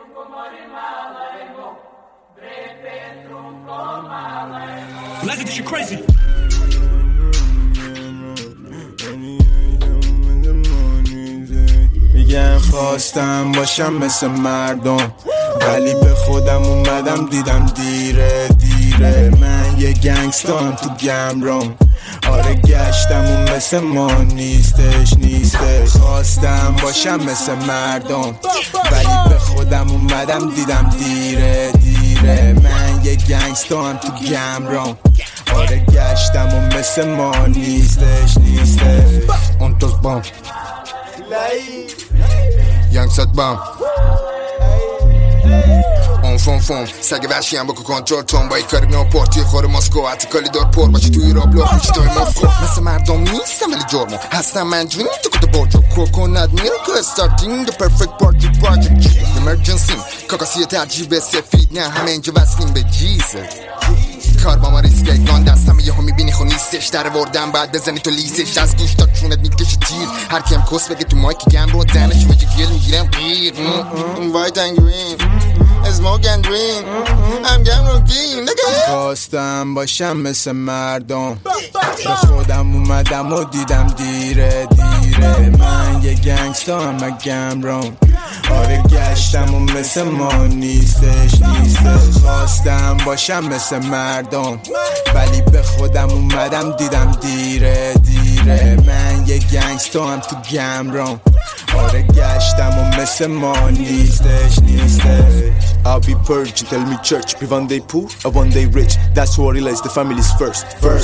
Like this shit crazy. میگن خواستم باشم مثل مردم، ولی به خودم اومدم دیدم دیره. من یه گنگستام تو گمرام، آره گشتم اون مثل ما نیستش. خواستم باشم مثل مردم، ولی به خودم اومدم دیدم دیره. من یه گنگستام تو گمرام، آره گشتم اون مثل ما نیستش. اون توز بام یانگ ساد بام اون فون سگ وحشی هم بکو کنترل تون، با یک کاری میام پارتی خور ماسکو، حتی کالی دار پر باشی توی را بلاخ میشی توی ماسکو. مثل مردم نیستم ولی جرمو هستم من جوین تو کده برجو کوکونات میلک استارتینگ the perfect party project emergency کاکاسی ترجیب سفید، نه همه اینجا وصلیم به جیزه. کار با ما ریسکه گان دستم یه هم میبینی خو نیستش، در وردم بعد بزنی تو لیسش، از گوش تا چونت میکشه تیر، هر کیم کس بگه تو مایک گم رو دنش میگه گل میگیرم گیر. وایت and green smoke and dream I'm گم رو گیر. خواستم باشم مثل مردم، به خودم اومدم و دیدم دیره. من یه گنگستا همه گمرام، آره گشتم و مثل ما نیستش. خواستم باشم مثل مردم، ولی به خودم اومدم دیدم دیره. من یه گنگستا هم تو گمرام، آره گشتم و مثل ما نیستش. I'll be purged, tell me church, be one day poor, or one day rich. That's what I realize, the family's first.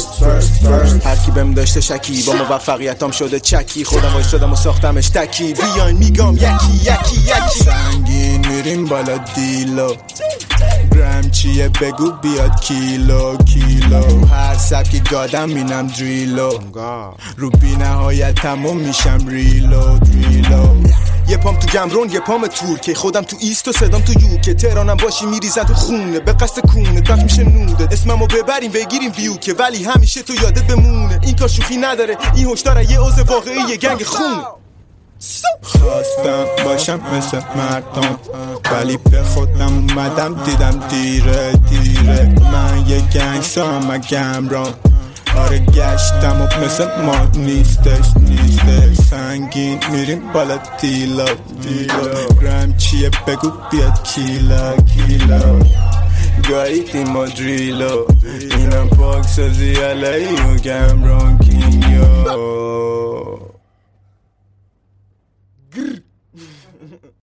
هر کی بهم داشته شکی، با موفقیتام شده چکی، خودم وایسادم و ساختمش تکی. بیاین میگم یکی سنگین میریم بالا دیلو، گرم چیه بگو بیاد کیلو. هر سبکی گادم مینم دریلو، رو بی نهایت تموم میشم ریلو. یه پام تو گمرون یه پام تور، که خودم تو ایست و صدام تو یو، که تهرانم باشی میریزن تو خونه به قصد کونه، دفت میشه نوده اسممو ببریم بگیریم ویو، که ولی همیشه تو یادت بمونه این کار شوخی نداره، این هشداره یه عضو واقعی یه گنگ خونه. خواستم باشم مثل مردم، ولی به خودم اومدم دیدم دیره. من یه گنگستا همه گمرام، آره گشتم و مثل ما نیستش. سنگین میریم بالا دیلو، گرم چیه بگو بیاد کیلو. گاریدیم و دریلو، اینم پاک سازی علیه و گمران کینگو.